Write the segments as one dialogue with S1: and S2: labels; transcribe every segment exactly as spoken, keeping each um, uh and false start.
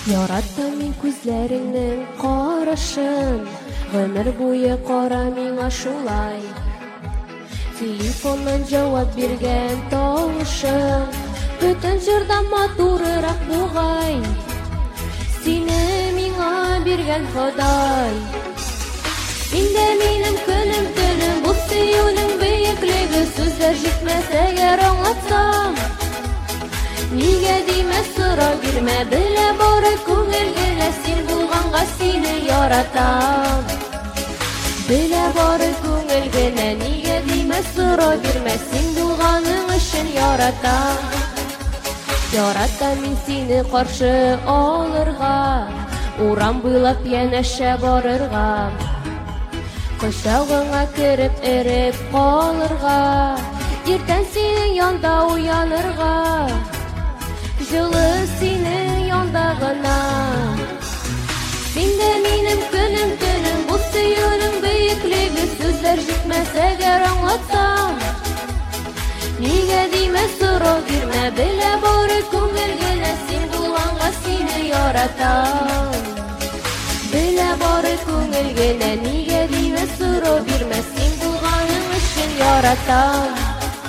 S1: Яраттым мин күзләреңнең карашын, гомер буе кара миңа шулай. Телефоннан җавап биргән тавышың, бөтен җырдан матурырак бугай. Сине миңа биргән Ходай. Син дә минем көнем төнем, бу сөюнең бөеклеге сүзләр җитмәс әгәр аңлатсам. Нигә димә сорау бирмә, белә бары күңел генә, син булганга сине яратам. Белә бары күңел генә, нигә димә сорау бирмә, син булганың өчен яратам. Яратам мин сине каршы алырга, урам буйлап янәшә барырга. Кочагыңа кереп эреп калырга, иртән синең янда уянырга. Жылы синең янда гына. Син дә минем көнем төнем, бу сөюнең бөеклеге сүзләр җитмәс әгәр аңлатсам. Нигә димә сорау бирмә, белә бары күңел генә, син булганга сине яратам. Белә бары күңел генә, нигә димә сорау бирмә, син булганың өчен яратам.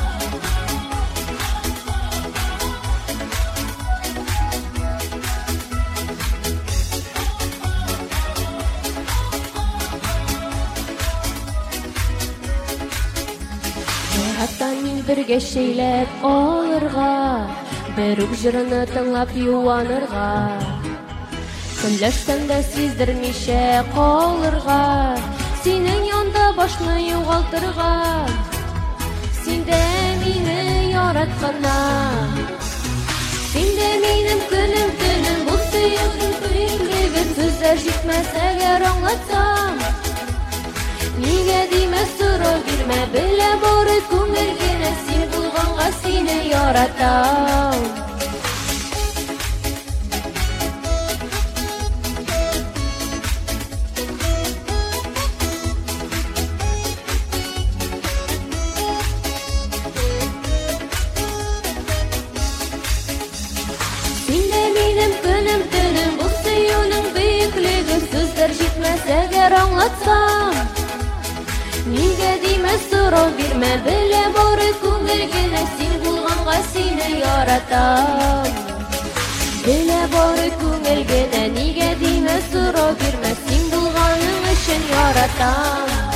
S1: Яратам мин бергә шәйләп алырга, бер үк җырны тыңлап юанырга. Көнләшсәм дә сиздермичә калырга, синең янда башны югалтырга. Син дә мине яратканнан, син дә минем көнем төнем, бу сөюнең бөеклеге сүзләр җитмәс әгәр аңлатсам. Нигә димә сорау бирмә, белә бары күңел генә, син булганга сине яратам. Син дә минем көнем төнем, бу сөюнең бөеклеге сүзләр җитмәс әгәр аңлатсам. Нигә димә сорау бирмә, белә бары күңел генә, син булганга сине яратам. Белә бары күңел генә, нигә димә сорау бирмә, син булганың өчен яратам.